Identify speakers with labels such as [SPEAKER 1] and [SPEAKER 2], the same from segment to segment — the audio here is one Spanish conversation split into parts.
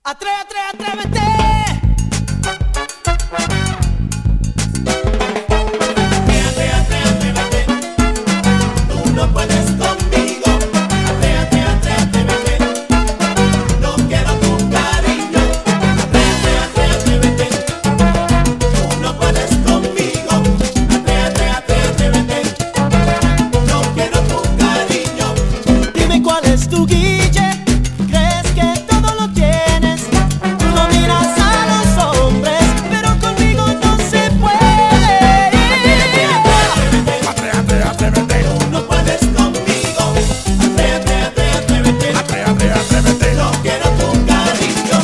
[SPEAKER 1] Atrévete. Tú no puedes conmigo. Atrévete. No quiero tu cariño. Atrévete. Tú no puedes conmigo. Atrévete. No quiero tu cariño. Dime cuál es tu guille. ¿Crees que todo lo tienes? Tú dominas a los hombres, pero conmigo no se puede. Atrévete. Tú no puedes conmigo. Atrévete. No quiero tu cariño.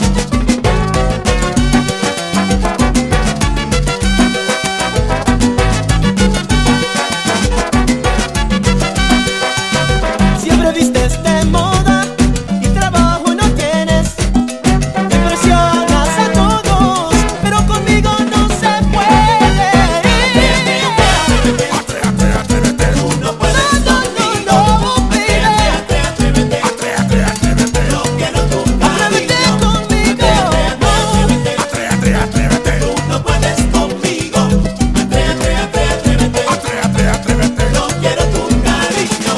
[SPEAKER 1] Siempre vistes de moda y trabajo no tienes. Impresionas a todos, pero conmigo no se puede. Atrévete. Tú no puedes conmigo. Atrévete. No quiero tu cariño. Atrévete. Tú no puedes conmigo. Atrévete. No quiero tu cariño.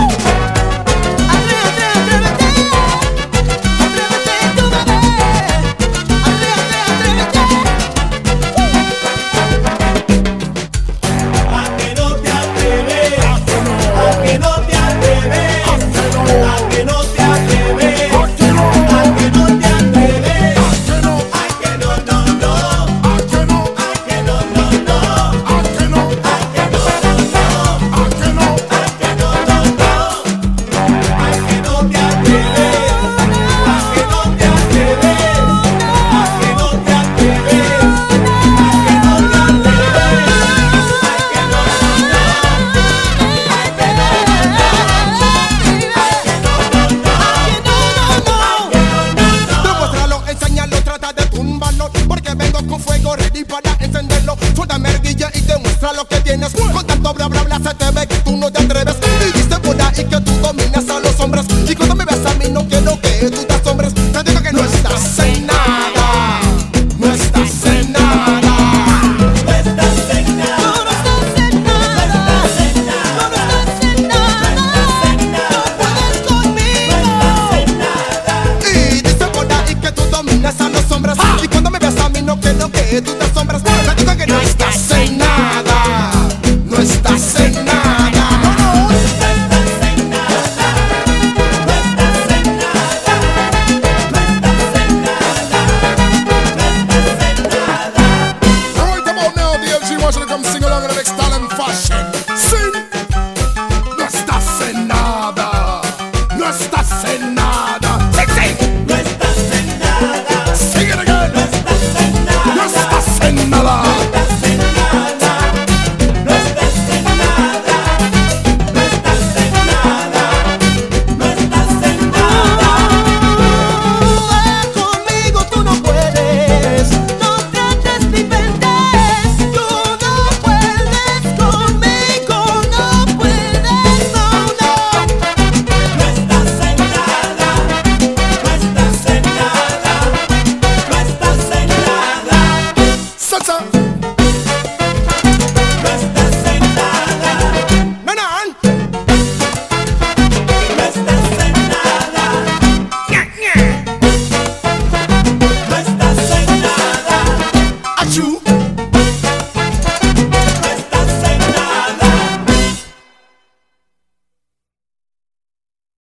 [SPEAKER 1] ¿A que no te atreves? ¿A que no te atreves? ¿A que no te atreves? ¿A que no te atreves? ¿A que no? ¿A que no? ¿A que no? ¿A que no? te atreves? ¿A que no te atreves? ¿A que no te atreves?
[SPEAKER 2] Demuéstralo, enséñalo, trata de tumbarlo, porque vengo con fuego ready para encenderlo. Suelta merguilla y demuestra lo que tienes.